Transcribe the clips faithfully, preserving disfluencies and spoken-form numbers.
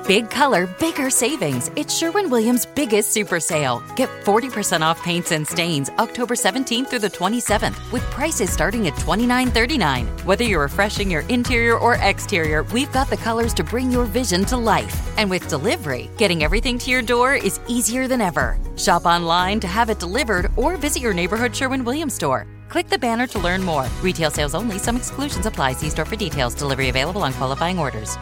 Big color, bigger savings. It's Sherwin-Williams' biggest super sale. Get forty percent off paints and stains October seventeenth through the twenty-seventh with prices starting at twenty-nine thirty-nine. Whether you're refreshing your interior or exterior, we've got the colors to bring your vision to life. And with delivery, getting everything to your door is easier than ever. Shop online to have it delivered or visit your neighborhood Sherwin-Williams store. Click the banner to learn more. Retail sales only. Some exclusions apply. See store for details. Delivery available on qualifying orders.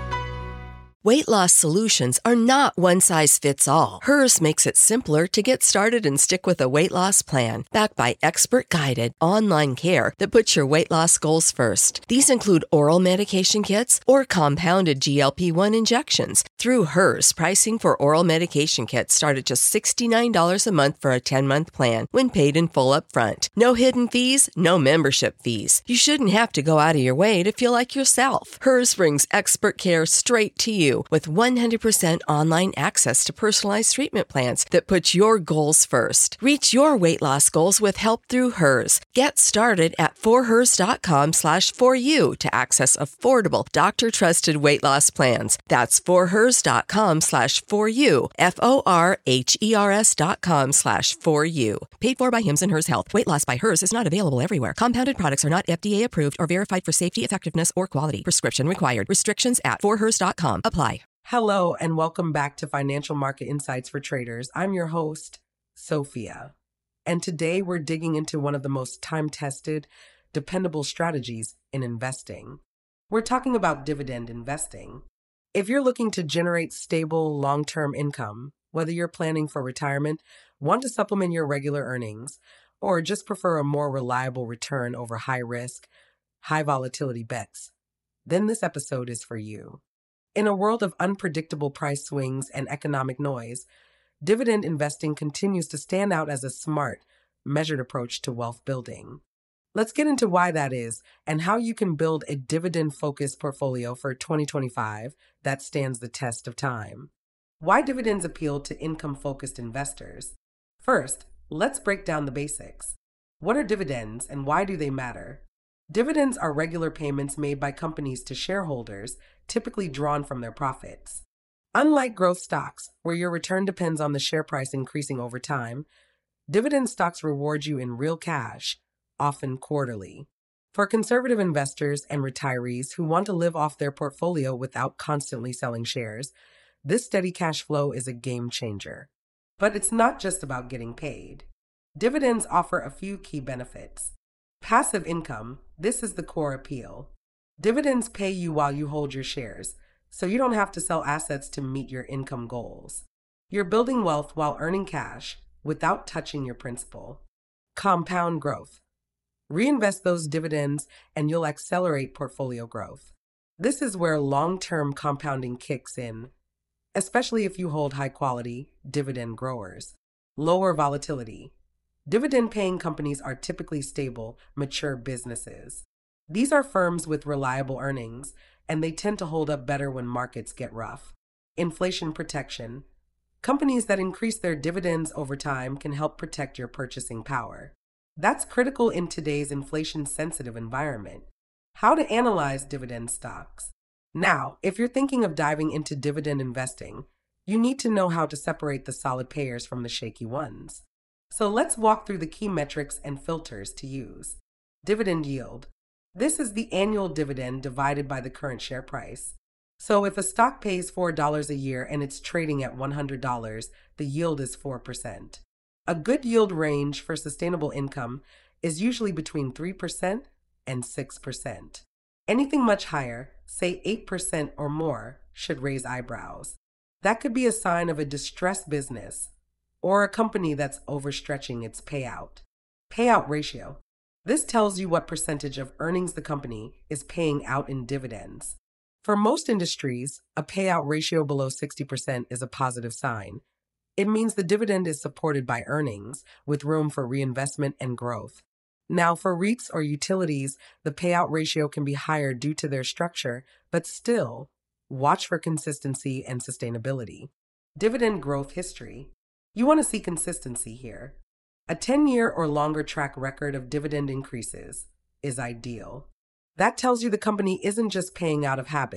Weight loss solutions are not one size fits all. Hers makes it simpler to get started and stick with a weight loss plan, backed by expert-guided online care that puts your weight loss goals first. These include oral medication kits or compounded G L P one injections. Through Hers, pricing for oral medication kits start at just sixty-nine dollars a month for a ten-month plan when paid in full upfront. No hidden fees, no membership fees. You shouldn't have to go out of your way to feel like yourself. Hers brings expert care straight to you with one hundred percent online access to personalized treatment plans that put your goals first. Reach your weight loss goals with help through Hers. Get started at forhers.com slash for you to access affordable, doctor-trusted weight loss plans. That's forhers.com slash for you, F-O-R-H-E-R-S dot com slash for you. Paid for by Hims and Hers Health. Weight loss by Hers is not available everywhere. Compounded products are not F D A approved or verified for safety, effectiveness, or quality. Prescription required. Restrictions at for hers dot com apply. Hello, and welcome back to Financial Market Insights for Traders. I'm your host, Sophia. And today we're digging into one of the most time-tested, dependable strategies in investing. We're talking about dividend investing. If you're looking to generate stable, long-term income, whether you're planning for retirement, want to supplement your regular earnings, or just prefer a more reliable return over high-risk, high-volatility bets, then this episode is for you. In a world of unpredictable price swings and economic noise, dividend investing continues to stand out as a smart, measured approach to wealth building. Let's get into why that is and how you can build a dividend-focused portfolio for twenty twenty-five that stands the test of time. Why dividends appeal to income-focused investors? First, let's break down the basics. What are dividends and why do they matter? Dividends are regular payments made by companies to shareholders, typically drawn from their profits. Unlike growth stocks, where your return depends on the share price increasing over time, dividend stocks reward you in real cash, often quarterly. For conservative investors and retirees who want to live off their portfolio without constantly selling shares, this steady cash flow is a game changer. But it's not just about getting paid. Dividends offer a few key benefits. Passive income, this is the core appeal. Dividends pay you while you hold your shares, so you don't have to sell assets to meet your income goals. You're building wealth while earning cash without touching your principal. Compound growth. Reinvest those dividends and you'll accelerate portfolio growth. This is where long-term compounding kicks in, especially if you hold high-quality dividend growers. Lower volatility. Dividend-paying companies are typically stable, mature businesses. These are firms with reliable earnings, and they tend to hold up better when markets get rough. Inflation protection. Companies that increase their dividends over time can help protect your purchasing power. That's critical in today's inflation-sensitive environment. How to analyze dividend stocks. Now, if you're thinking of diving into dividend investing, you need to know how to separate the solid payers from the shaky ones. So let's walk through the key metrics and filters to use. Dividend yield. This is the annual dividend divided by the current share price. So if a stock pays four dollars a year and it's trading at one hundred dollars, the yield is four percent. A good yield range for sustainable income is usually between three percent and six percent. Anything much higher, say eight percent or more, should raise eyebrows. That could be a sign of a distressed business or a company that's overstretching its payout. Payout ratio. This tells you what percentage of earnings the company is paying out in dividends. For most industries, a payout ratio below sixty percent is a positive sign. It means the dividend is supported by earnings, with room for reinvestment and growth. Now, for REITs or utilities, the payout ratio can be higher due to their structure, but still, watch for consistency and sustainability. Dividend growth history. You want to see consistency here. A ten-year or longer track record of dividend increases is ideal. That tells you the company isn't just paying out of habit,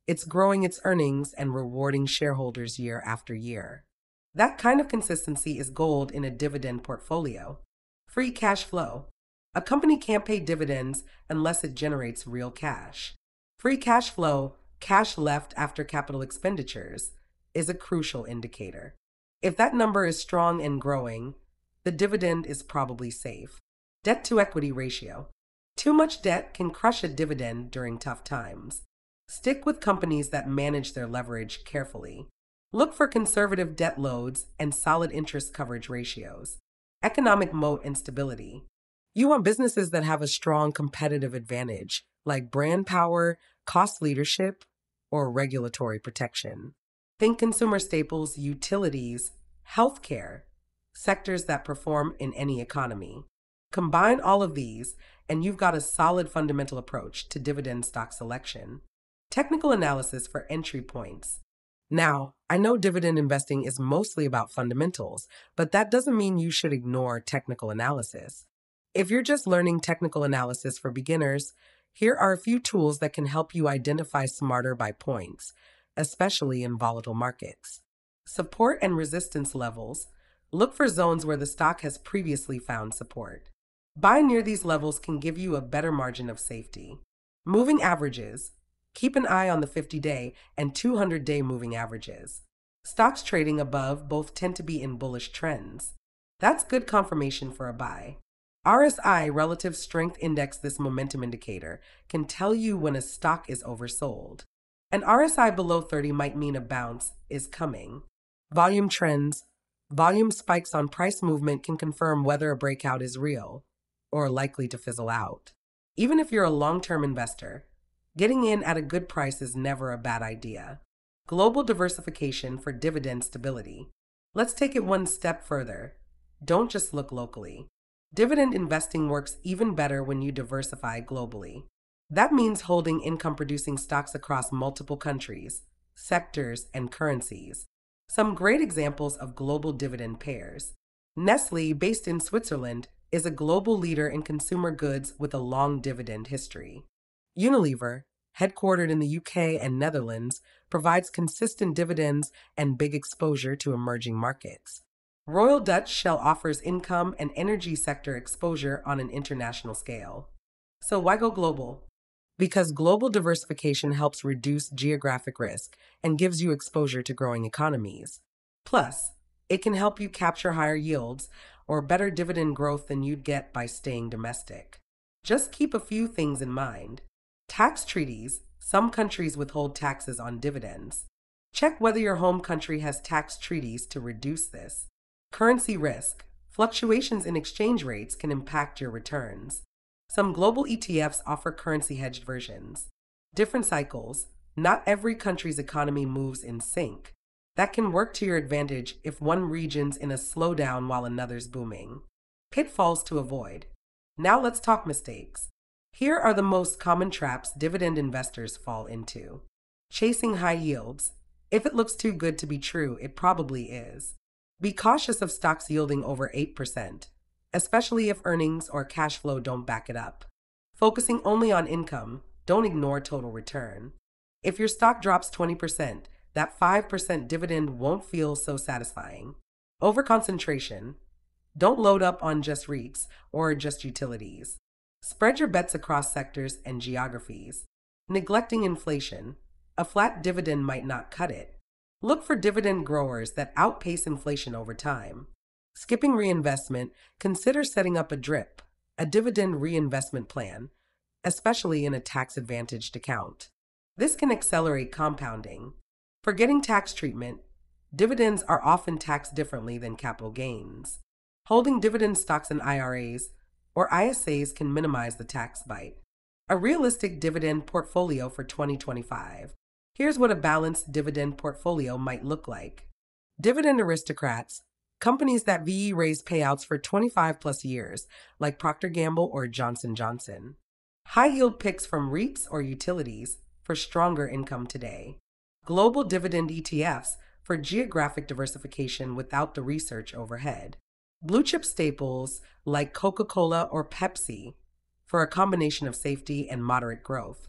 It's growing its earnings and rewarding shareholders year after year. That kind of consistency is gold in a dividend portfolio. Free cash flow. A company can't pay dividends unless it generates real cash. Free cash flow, cash left after capital expenditures, is a crucial indicator. If that number is strong and growing, the dividend is probably safe. Debt to equity ratio. Too much debt can crush a dividend during tough times. Stick with companies that manage their leverage carefully. Look for conservative debt loads and solid interest coverage ratios. Economic moat and stability. You want businesses that have a strong competitive advantage, like brand power, cost leadership, or regulatory protection. Think consumer staples, utilities, healthcare, sectors that perform in any economy. Combine all of these, and you've got a solid fundamental approach to dividend stock selection. Technical analysis for entry points. Now, I know dividend investing is mostly about fundamentals, but that doesn't mean you should ignore technical analysis. If you're just learning technical analysis for beginners, here are a few tools that can help you identify smarter by points, especially in volatile markets. Support and resistance levels. Look for zones where the stock has previously found support. Buy near these levels can give you a better margin of safety. Moving averages. Keep an eye on the fifty-day and two hundred day moving averages. Stocks trading above both tend to be in bullish trends. That's good confirmation for a buy. R S I, Relative Strength Index, this momentum indicator, can tell you when a stock is oversold. An R S I below thirty might mean a bounce is coming. Volume trends. Volume spikes on price movement can confirm whether a breakout is real or likely to fizzle out. Even if you're a long-term investor, getting in at a good price is never a bad idea. Global diversification for dividend stability. Let's take it one step further. Don't just look locally. Dividend investing works even better when you diversify globally. That means holding income-producing stocks across multiple countries, sectors, and currencies. Some great examples of global dividend pairs. Nestlé, based in Switzerland, is a global leader in consumer goods with a long dividend history. Unilever, headquartered in the U K and Netherlands, provides consistent dividends and big exposure to emerging markets. Royal Dutch Shell offers income and energy sector exposure on an international scale. So why go global? Because global diversification helps reduce geographic risk and gives you exposure to growing economies. Plus, it can help you capture higher yields or better dividend growth than you'd get by staying domestic. Just keep a few things in mind. Tax treaties. Some countries withhold taxes on dividends. Check whether your home country has tax treaties to reduce this. Currency risk. Fluctuations in exchange rates can impact your returns. Some global E T Fs offer currency-hedged versions. Different cycles. Not every country's economy moves in sync. That can work to your advantage if one region's in a slowdown while another's booming. Pitfalls to avoid. Now let's talk mistakes. Here are the most common traps dividend investors fall into. Chasing high yields. If it looks too good to be true, it probably is. Be cautious of stocks yielding over eight percent, especially if earnings or cash flow don't back it up. Focusing only on income, don't ignore total return. If your stock drops twenty percent, that five percent dividend won't feel so satisfying. Overconcentration. Don't load up on just REITs or just utilities. Spread your bets across sectors and geographies. Neglecting inflation. A flat dividend might not cut it. Look for dividend growers that outpace inflation over time. Skipping reinvestment. Consider setting up a DRIP, a dividend reinvestment plan, especially in a tax-advantaged account. This can accelerate compounding. Forgetting tax treatment. Dividends are often taxed differently than capital gains. Holding dividend stocks in I R As or I S As can minimize the tax bite. A realistic dividend portfolio for twenty twenty-five. Here's what a balanced dividend portfolio might look like. Dividend aristocrats, companies that V E raise payouts for twenty-five plus years, like Procter and Gamble or Johnson and Johnson. High-yield picks from REITs or utilities for stronger income today. Global dividend E T Fs for geographic diversification without the research overhead. Blue-chip staples like Coca-Cola or Pepsi for a combination of safety and moderate growth.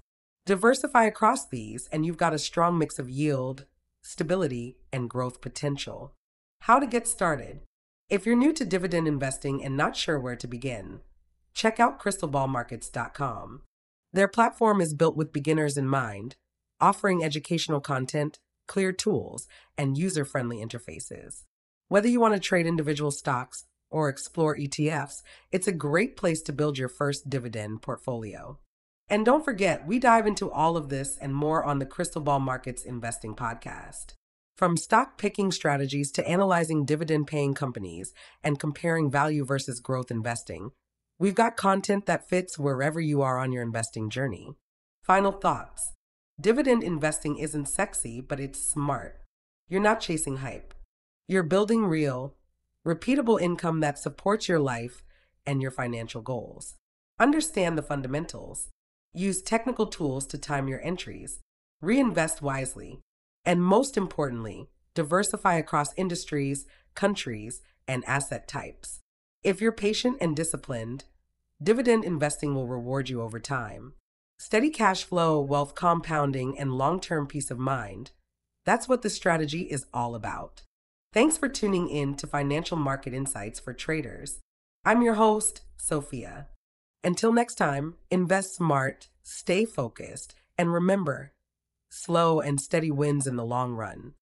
Diversify across these, and you've got a strong mix of yield, stability, and growth potential. How to get started? If you're new to dividend investing and not sure where to begin, check out crystal ball markets dot com. Their platform is built with beginners in mind, offering educational content, clear tools, and user-friendly interfaces. Whether you want to trade individual stocks or explore E T Fs, it's a great place to build your first dividend portfolio. And don't forget, we dive into all of this and more on the Crystal Ball Markets Investing Podcast. From stock picking strategies to analyzing dividend-paying companies and comparing value versus growth investing, we've got content that fits wherever you are on your investing journey. Final thoughts. Dividend investing isn't sexy, but it's smart. You're not chasing hype. You're building real, repeatable income that supports your life and your financial goals. Understand the fundamentals. Use technical tools to time your entries. Reinvest wisely. And most importantly, diversify across industries, countries, and asset types. If you're patient and disciplined, dividend investing will reward you over time. Steady cash flow, wealth compounding, and long-term peace of mind. That's what the strategy is all about. Thanks for tuning in to Financial Market Insights for Traders. I'm your host, Sophia. Until next time, invest smart, stay focused, and remember, slow and steady wins in the long run.